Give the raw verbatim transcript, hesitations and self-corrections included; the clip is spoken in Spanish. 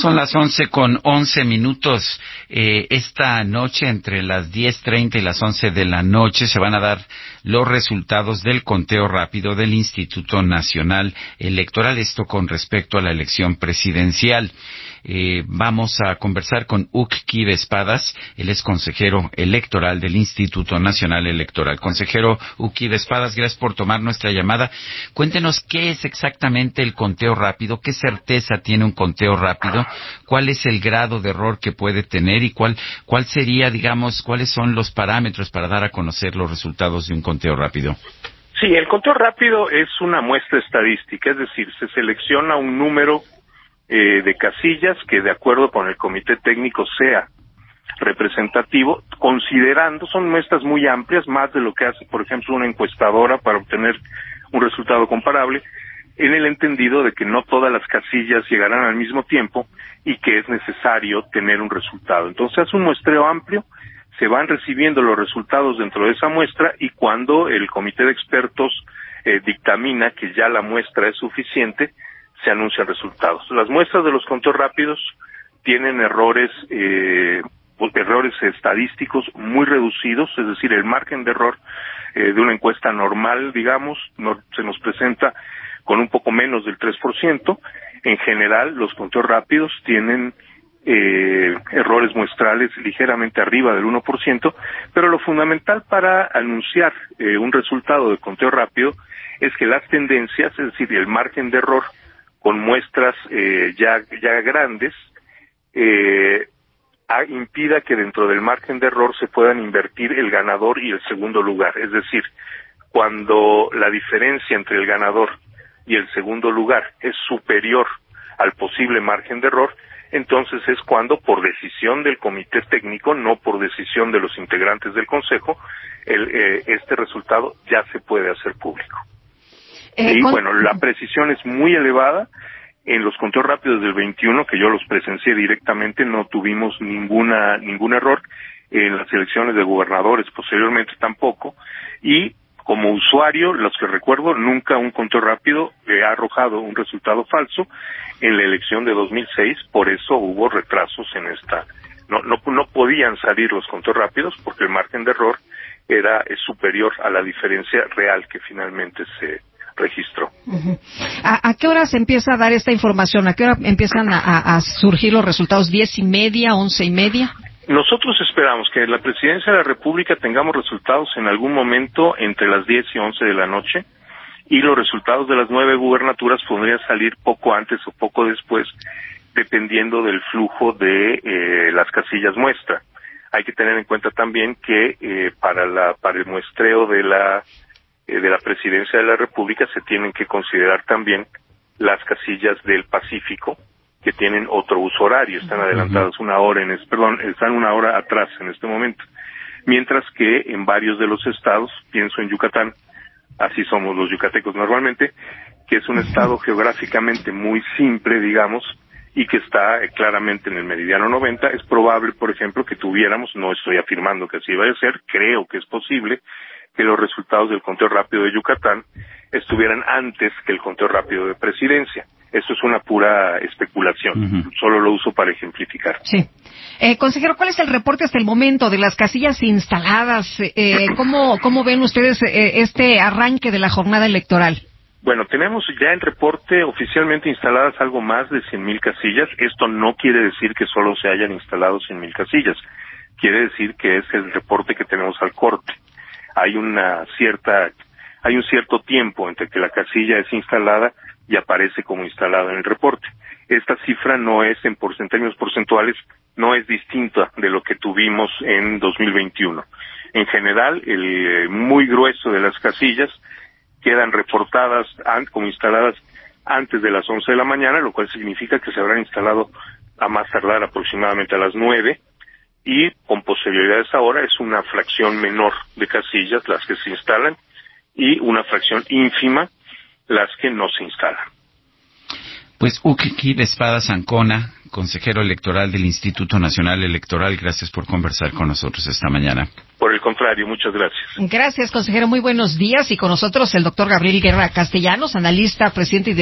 Son las once con once minutos. Eh, esta noche, entre las diez treinta y las once de la noche, se van a dar los resultados del conteo rápido del Instituto Nacional Electoral. Esto con respecto a la elección presidencial. Eh, vamos a conversar con Ucqui Espadas. Él es consejero electoral del Instituto Nacional Electoral. Consejero Ucqui Espadas, gracias por tomar nuestra llamada. Cuéntenos qué es exactamente el conteo rápido, qué certeza tiene un conteo rápido, cuál es el grado de error que puede tener y cuál, cuál sería, digamos, cuáles son los parámetros para dar a conocer los resultados de un conteo rápido. Sí, el conteo rápido es una muestra estadística, es decir, se selecciona un número eh, de casillas que de acuerdo con el comité técnico sea representativo, considerando, son muestras muy amplias, más de lo que hace, por ejemplo, una encuestadora para obtener un resultado comparable, en el entendido de que no todas las casillas llegarán al mismo tiempo y que es necesario tener un resultado. Entonces hace un muestreo amplio, se van recibiendo los resultados dentro de esa muestra y cuando el comité de expertos eh, dictamina que ya la muestra es suficiente, se anuncian resultados. Las muestras de los conteos rápidos tienen errores eh, errores estadísticos muy reducidos, es decir, el margen de error eh, de una encuesta normal, digamos, no, se nos presenta con un poco menos del tres por ciento. En general, los conteos rápidos tienen eh, errores muestrales ligeramente arriba del uno por ciento, pero lo fundamental para anunciar eh, un resultado de conteo rápido es que las tendencias, es decir, el margen de error con muestras eh, ya, ya grandes, eh, a, impida que dentro del margen de error se puedan invertir el ganador y el segundo lugar. Es decir, cuando la diferencia entre el ganador y el segundo lugar es superior al posible margen de error, entonces es cuando, por decisión del comité técnico, no por decisión de los integrantes del consejo, el, eh, este resultado ya se puede hacer público. Eh, y con... bueno, la precisión es muy elevada. En los conteos rápidos del veintiuno, que yo los presencié directamente, no tuvimos ninguna ningún error. En las elecciones de gobernadores posteriormente tampoco. Y como usuario, los que recuerdo, nunca un conteo rápido eh, ha arrojado un resultado falso. En la elección de dos mil seis, por eso hubo retrasos en esta. No no no podían salir los conteos rápidos porque el margen de error era es superior a la diferencia real que finalmente se registró. Uh-huh. ¿A, ¿A qué hora se empieza a dar esta información? ¿A qué hora empiezan a, a, a surgir los resultados? ¿Diez y media, once y media? Nosotros esperamos que en la Presidencia de la República tengamos resultados en algún momento entre las diez y once de la noche, y los resultados de las nueve gubernaturas podrían salir poco antes o poco después, dependiendo del flujo de eh, las casillas muestra. Hay que tener en cuenta también que eh, para la para el muestreo de la eh, de la Presidencia de la República se tienen que considerar también las casillas del Pacífico, que tienen otro uso horario, están adelantadas una hora en es, perdón, están una hora atrás en este momento. Mientras que en varios de los estados, pienso en Yucatán, así somos los yucatecos normalmente, que es un estado geográficamente muy simple, digamos, y que está eh, claramente en el meridiano noventa, es probable, por ejemplo, que tuviéramos, no estoy afirmando que así vaya a ser, creo que es posible, que los resultados del conteo rápido de Yucatán estuvieran antes que el conteo rápido de Presidencia. Eso es una pura especulación, uh-huh. Solo lo uso para ejemplificar. Sí. Eh, consejero, ¿cuál es el reporte hasta el momento de las casillas instaladas? Eh, ¿cómo, ¿Cómo ven ustedes eh, este arranque de la jornada electoral? Bueno, tenemos ya el reporte oficialmente instaladas algo más de cien mil casillas. Esto no quiere decir que solo se hayan instalado cien mil casillas. Quiere decir que es el reporte que tenemos al corte. Hay una cierta, hay un cierto tiempo entre que la casilla es instalada y aparece como instalada en el reporte. Esta cifra no es, en, por, en términos porcentuales, no es distinta de lo que tuvimos en dos mil veintiuno. En general, el eh, muy grueso de las casillas quedan reportadas an, como instaladas antes de las once de la mañana, lo cual significa que se habrán instalado a más tardar aproximadamente a las nueve, y con posterioridad a esa hora es una fracción menor de casillas las que se instalan y una fracción ínfima las que no se instalan. Pues Ucqui Espadas Ancona, consejero electoral del Instituto Nacional Electoral, gracias por conversar con nosotros esta mañana. Por el contrario, muchas gracias. Gracias, consejero, muy buenos días. Y con nosotros el doctor Gabriel Guerra Castellanos, analista, presidente y